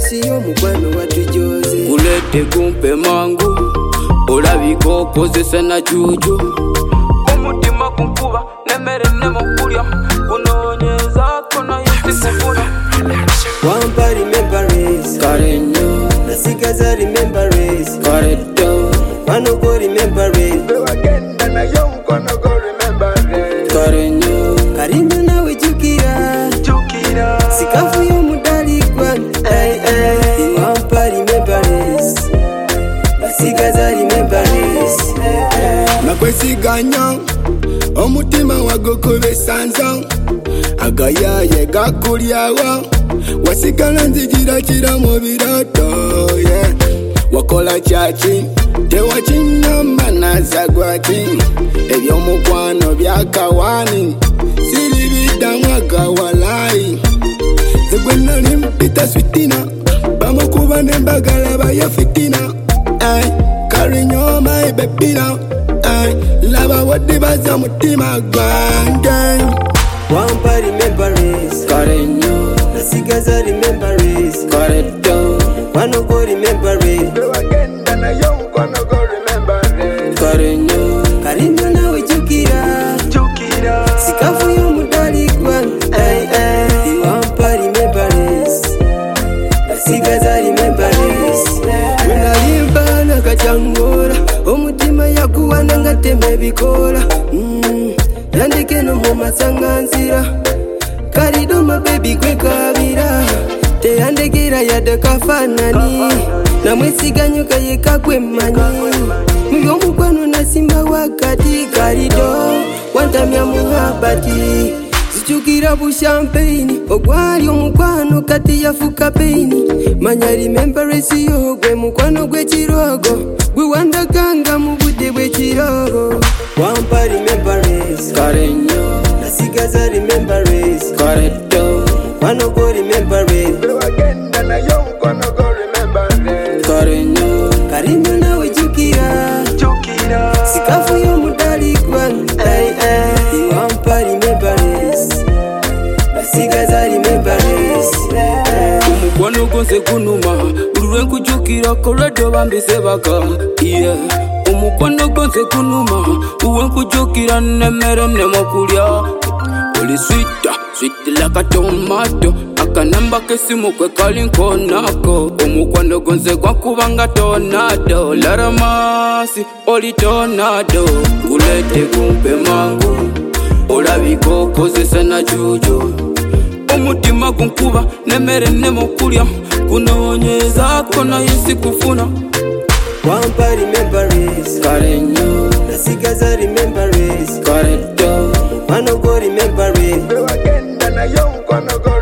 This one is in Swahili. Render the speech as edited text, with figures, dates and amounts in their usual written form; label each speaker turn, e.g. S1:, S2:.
S1: siyo mukwano watujoze.
S2: Kulete kumpe mangu olabiko kozesa na chuchu. Omutima kunkuba nemere nemokulya kunonyeza kona yesifuna.
S1: Wampa remembrance
S2: Karenyo
S1: nasigaza remembrance
S2: Kareto
S1: Wano go remembrance
S3: Bewagenda na yo mkono go remembrance
S2: Karenyo
S1: Karinyo nawe jukira sikafu yo mudali kwani Wampa remembrance nasigaza remembrance
S3: nakwesiganya omutima wagukube sanza agayaye gakulyawa wasigala nzigirakira mu birato yeah. Wakola chachi tewakinamba nazagwaki ebyomukwano byakawani siri bidamu agawalayi zegwenali mpita switina bamukuba nembagala bayafitina Karenyo my baby now lava wadde baza mutima gwange.
S1: Wampa remembrance
S2: Karenyo
S1: nasigaza remembrance
S2: Kareto
S1: Wano go remembrance
S3: Bewagenda na yo mkono go remembrance
S2: Karenyo
S1: Karinyo nawe jukira sikafu yo mudali kwani Wampa remembrance nasigaza remembrance Unalimba nakachangora omutima yakuwana ngateme bikola Yandike no mu masanganzira Karidoma baby gwe kabira Teyandekera yadde kafanani Namwesiganyuka yeka kwemanyi Muyo mukwano nasimba wakati karido Wantamya muhabati Zichukira bu champagne Ogwali omukwano kati yafuka paini Manya remembrance yo gwe mukwano gwe kirogo Gwe wandakanga mu budde bwe kirogo Wampa remembrance
S2: Karenyo
S1: nasigaza remembrance
S2: Kareto
S1: Wano go remembrance
S3: Bewagenda na yo mkono go remembrance
S2: Karenyo
S1: Karinyo nawe jukira sikafu yo mudali kwani Wampa remembrance nasigaza remembrance
S2: Omukwano gonse kunuma ulwe nkujukira kolwedo bambise baka yeah. Omukwano gonse kunuma uwe nkujukira nemere nemokulya oli sweet like a tomato akanamba kesimu kwe kali nkonako omukwano gonse gwakubanga tornado laramasi oli tornado kulete kumpe mangu olabiko kozesa na chuchu omutima kunkuba nemere nemokulya kunonyeza kona yesi kufuna
S1: Wampa remembrance
S2: Karenyo
S1: nasigaza remembrance
S2: Kareto
S1: Wano go remembrance
S3: Bewagenda na yo mkono go